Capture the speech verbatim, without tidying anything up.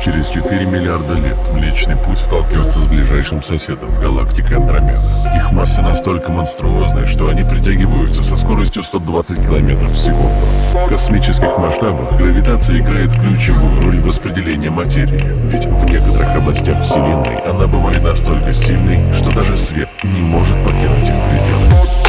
Через четыре миллиарда лет Млечный Путь сталкивается с ближайшим соседом — галактикой Андромеда. Их масса настолько монструозная, что они притягиваются со скоростью сто двадцать километров в секунду. В космических масштабах гравитация играет ключевую роль в распределении материи, ведь в некоторых областях Вселенной она бывает настолько сильной, что даже свет не может покинуть их пределы.